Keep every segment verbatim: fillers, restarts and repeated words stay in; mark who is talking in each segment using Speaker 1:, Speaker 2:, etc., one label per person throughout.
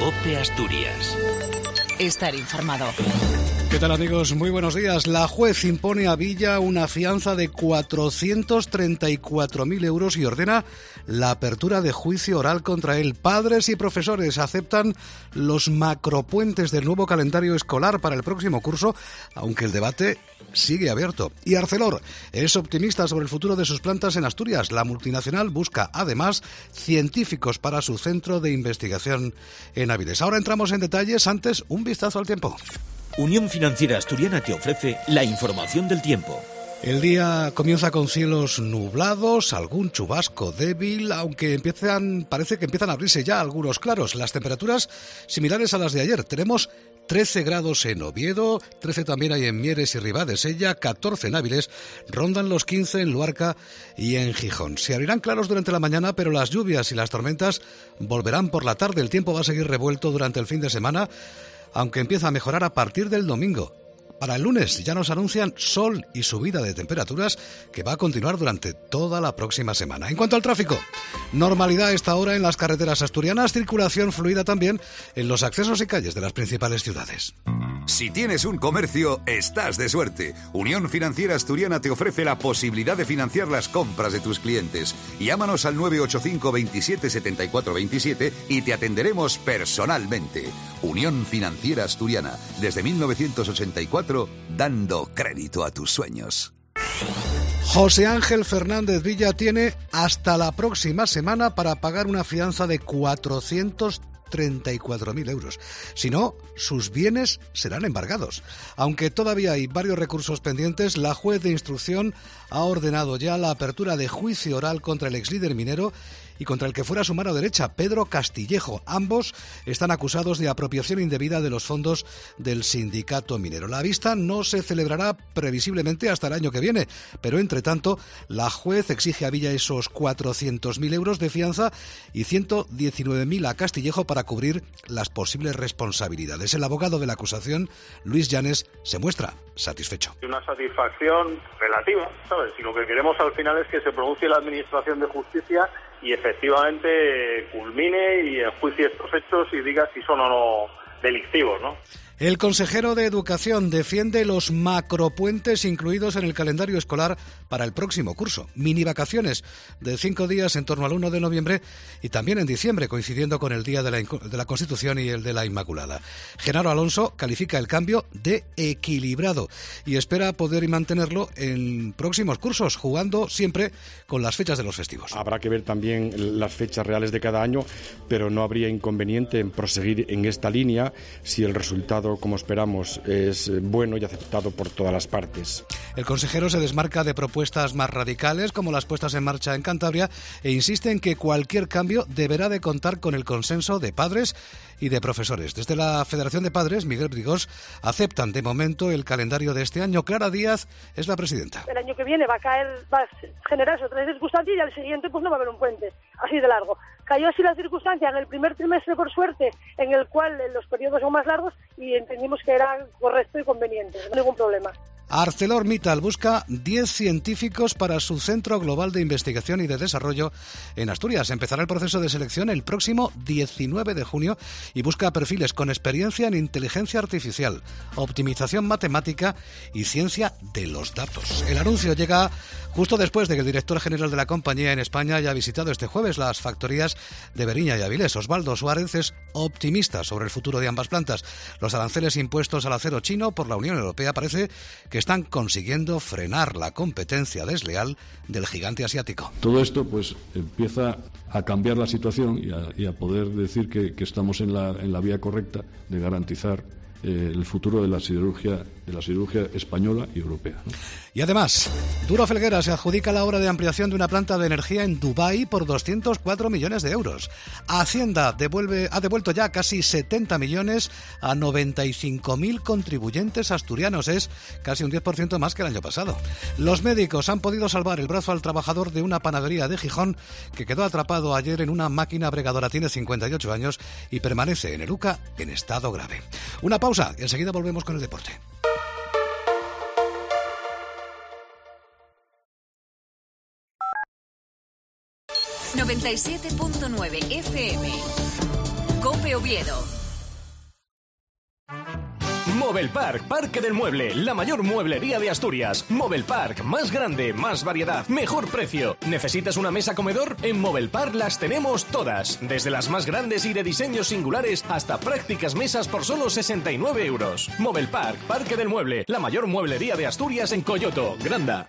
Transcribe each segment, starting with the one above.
Speaker 1: COPE Asturias.
Speaker 2: Estar informado.
Speaker 3: ¿Qué tal, amigos? Muy buenos días. La juez impone a Villa una fianza de cuatrocientos treinta y cuatro mil euros y ordena la apertura de juicio oral contra él. Padres y profesores aceptan los macropuentes del nuevo calendario escolar para el próximo curso, aunque el debate sigue abierto. Y Arcelor es optimista sobre el futuro de sus plantas en Asturias. La multinacional busca, además, científicos para su centro de investigación en Áviles. Ahora entramos en detalles. Antes, un vistazo al tiempo.
Speaker 1: Unión Financiera Asturiana te ofrece la información del tiempo.
Speaker 3: El día comienza con cielos nublados, algún chubasco débil, aunque empiezan, parece que empiezan a abrirse ya algunos claros. Las temperaturas similares a las de ayer. Tenemos trece grados en Oviedo, trece también hay en Mieres y Ribadesella, catorce en Áviles, rondan los quince en Luarca y en Gijón. Se abrirán claros durante la mañana, pero las lluvias y las tormentas volverán por la tarde. El tiempo va a seguir revuelto durante el fin de semana, aunque empieza a mejorar a partir del domingo. Para el lunes ya nos anuncian sol y subida de temperaturas que va a continuar durante toda la próxima semana. En cuanto al tráfico, normalidad a esta hora en las carreteras asturianas, circulación fluida también en los accesos y calles de las principales ciudades.
Speaker 4: Si tienes un comercio, estás de suerte. Unión Financiera Asturiana te ofrece la posibilidad de financiar las compras de tus clientes. Llámanos al nueve ocho cinco veintisiete setenta y cuatro veintisiete y te atenderemos personalmente. Unión Financiera Asturiana, desde mil novecientos ochenta y cuatro, dando crédito a tus sueños.
Speaker 3: José Ángel Fernández Villa tiene hasta la próxima semana para pagar una fianza de cuatrocientos treinta y cuatro mil euros. Si no, sus bienes serán embargados. Aunque todavía hay varios recursos pendientes, la juez de instrucción ha ordenado ya la apertura de juicio oral contra el exlíder minero y contra el que fuera su mano derecha, Pedro Castillejo. Ambos están acusados de apropiación indebida de los fondos del sindicato minero. La vista no se celebrará previsiblemente hasta el año que viene, pero entre tanto, la juez exige a Villa esos cuatrocientos mil euros de fianza y ciento diecinueve mil a Castillejo para cubrir las posibles responsabilidades. El abogado de la acusación, Luis Llanes, se muestra satisfecho.
Speaker 5: Una satisfacción relativa, ¿sabes? Si lo que queremos al final es que se pronuncie la Administración de Justicia y efectivamente culmine y enjuicie estos hechos y diga si son o no delictivos, ¿no?
Speaker 3: El consejero de Educación defiende los macropuentes incluidos en el calendario escolar para el próximo curso. Mini vacaciones de cinco días en torno al uno de noviembre y también en diciembre, coincidiendo con el Día de la, de la Constitución y el de la Inmaculada. Genaro Alonso califica el cambio de equilibrado y espera poder mantenerlo en próximos cursos, jugando siempre con las fechas de los festivos.
Speaker 6: Habrá que ver también las fechas reales de cada año, pero no habría inconveniente en proseguir en esta línea si el resultado, como esperamos, es bueno y aceptado por todas las partes.
Speaker 3: El consejero se desmarca de propuestas más radicales, como las puestas en marcha en Cantabria, e insiste en que cualquier cambio deberá de contar con el consenso de padres y de profesores. Desde la Federación de Padres, Miguel Brigós, aceptan de momento el calendario de este año. Clara Díaz es la presidenta.
Speaker 7: El año que viene va a caer, va a generarse otra circunstancia y al siguiente pues no va a haber un puente, así de largo. Cayó así la circunstancia en el primer trimestre, por suerte, en el cual los periodos son más largos y entendimos que era correcto y conveniente, no hay ningún problema.
Speaker 3: ArcelorMittal busca diez científicos para su Centro Global de Investigación y de Desarrollo en Asturias. Empezará el proceso de selección el próximo diecinueve de junio y busca perfiles con experiencia en inteligencia artificial, optimización matemática y ciencia de los datos. El anuncio llega justo después de que el director general de la compañía en España haya visitado este jueves las factorías de Beriña y Avilés. Osvaldo Suárez es optimista sobre el futuro de ambas plantas. Los aranceles impuestos al acero chino por la Unión Europea parece que están consiguiendo frenar la competencia desleal del gigante asiático.
Speaker 8: Todo esto pues empieza a cambiar la situación y a, y a poder decir que, que estamos en la, en la vía correcta de garantizar eh, el futuro de la siderurgia, de la siderurgia española y europea, ¿no?
Speaker 3: Y además, Duro Felguera se adjudica la obra de ampliación de una planta de energía en Dubái por doscientos cuatro millones de euros. Hacienda devuelve, ha devuelto ya casi setenta millones a noventa y cinco mil contribuyentes asturianos. Es casi un diez por ciento más que el año pasado. Los médicos han podido salvar el brazo al trabajador de una panadería de Gijón que quedó atrapado ayer en una máquina bregadora. Tiene cincuenta y ocho años y permanece en el U C A en estado grave. Una pausa y enseguida volvemos con el deporte.
Speaker 2: noventa y siete punto nueve F M. COPE F Oviedo.
Speaker 9: Mobile Park, Parque del Mueble, la mayor mueblería de Asturias. Mobile Park, más grande, más variedad, mejor precio. ¿Necesitas una mesa comedor? En Mobile Park las tenemos todas. Desde las más grandes y de diseños singulares hasta prácticas mesas por solo sesenta y nueve euros. Mobile Park, Parque del Mueble, la mayor mueblería de Asturias en Coyoto, Granda.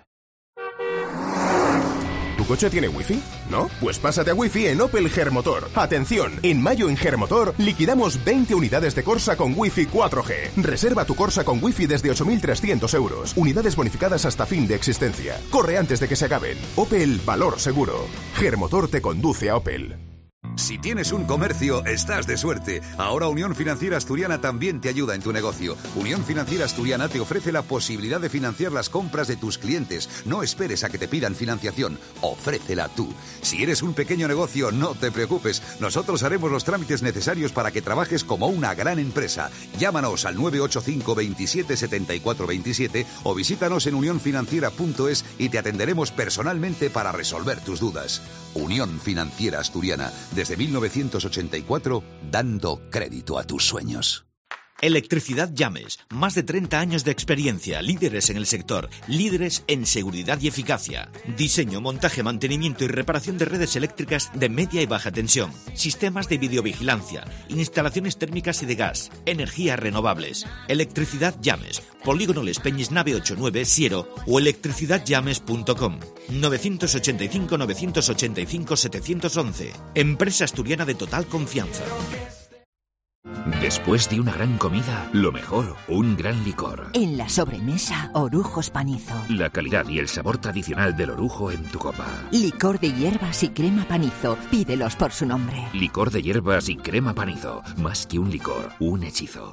Speaker 10: ¿Tu coche tiene wifi? ¿No? Pues pásate a wifi en Opel Germotor. Atención, en mayo en Germotor liquidamos veinte unidades de Corsa con wifi cuatro G. Reserva tu Corsa con wifi desde ocho mil trescientos euros. Unidades bonificadas hasta fin de existencia. Corre antes de que se acaben. Opel, valor seguro. Germotor te conduce a Opel.
Speaker 4: Si tienes un comercio, estás de suerte. Ahora Unión Financiera Asturiana también te ayuda en tu negocio. Unión Financiera Asturiana te ofrece la posibilidad de financiar las compras de tus clientes. No esperes a que te pidan financiación, ofrécela tú. Si eres un pequeño negocio, no te preocupes. Nosotros haremos los trámites necesarios para que trabajes como una gran empresa. Llámanos al nueve ocho cinco veintisiete setenta y cuatro veintisiete o visítanos en unión financiera punto es y te atenderemos personalmente para resolver tus dudas. Unión Financiera Asturiana. Desde mil novecientos ochenta y cuatro, dando crédito a tus sueños.
Speaker 1: Electricidad Llames, más de treinta años de experiencia, líderes en el sector, líderes en seguridad y eficacia. Diseño, montaje, mantenimiento y reparación de redes eléctricas de media y baja tensión, sistemas de videovigilancia, instalaciones térmicas y de gas, energías renovables. Electricidad Llames, Polígono Les Peñes, nave ochenta y nueve, Siero o electricidad llames punto com. nueve ocho cinco, nueve ocho cinco, siete uno uno. Empresa asturiana de total confianza.
Speaker 11: Después de una gran comida, lo mejor, un gran licor.
Speaker 12: En la sobremesa, Orujos Panizo.
Speaker 11: La calidad y el sabor tradicional del orujo en tu copa.
Speaker 12: Licor de hierbas y crema Panizo. Pídelos por su nombre.
Speaker 11: Licor de hierbas y crema Panizo. Más que un licor, un hechizo.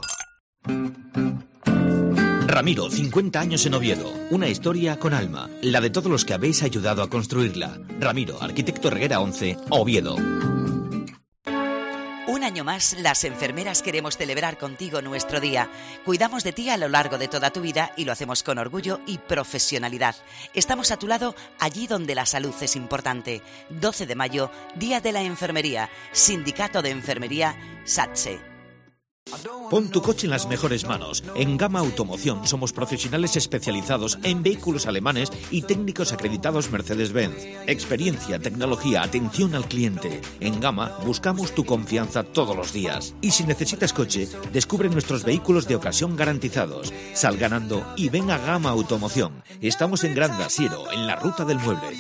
Speaker 1: Ramiro, cincuenta años en Oviedo. Una historia con alma. La de todos los que habéis ayudado a construirla. Ramiro, arquitecto Reguera once, Oviedo.
Speaker 2: Un año más, las enfermeras queremos celebrar contigo nuestro día. Cuidamos de ti a lo largo de toda tu vida y lo hacemos con orgullo y profesionalidad. Estamos a tu lado allí donde la salud es importante. doce de mayo, Día de la Enfermería. Sindicato de Enfermería, SATSE.
Speaker 1: Pon tu coche en las mejores manos. En Gama Automoción somos profesionales especializados en vehículos alemanes y técnicos acreditados Mercedes-Benz. Experiencia, tecnología, atención al cliente. En Gama buscamos tu confianza todos los días. Y si necesitas coche, descubre nuestros vehículos de ocasión garantizados. Sal ganando y ven a Gama Automoción. Estamos en Granda, Siero, en la Ruta del Mueble.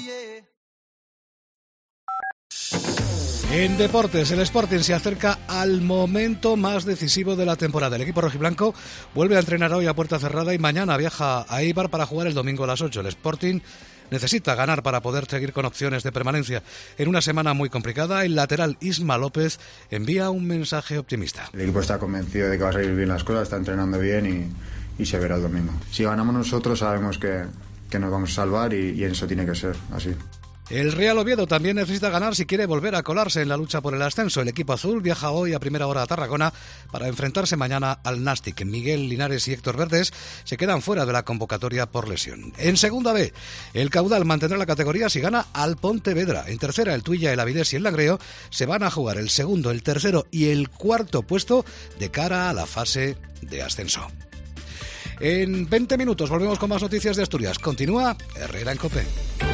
Speaker 3: En deportes, el Sporting se acerca al momento más decisivo de la temporada. El equipo rojiblanco vuelve a entrenar hoy a puerta cerrada y mañana viaja a Eibar para jugar el domingo a las ocho. El Sporting necesita ganar para poder seguir con opciones de permanencia. En una semana muy complicada, el lateral Isma López envía un mensaje optimista.
Speaker 13: El equipo está convencido de que va a salir bien las cosas, está entrenando bien y, y se verá el domingo. Si ganamos nosotros sabemos que, que nos vamos a salvar y, y eso tiene que ser así.
Speaker 3: El Real Oviedo también necesita ganar si quiere volver a colarse en la lucha por el ascenso. El equipo azul viaja hoy a primera hora a Tarragona para enfrentarse mañana al Nastic. Miguel Linares y Héctor Verdes se quedan fuera de la convocatoria por lesión. En segunda B, el Caudal mantendrá la categoría si gana al Pontevedra. En tercera, el Tuilla, el Avilés y el Langreo se van a jugar el segundo, el tercero y el cuarto puesto de cara a la fase de ascenso. En veinte minutos volvemos con más noticias de Asturias. Continúa Herrera en COPE.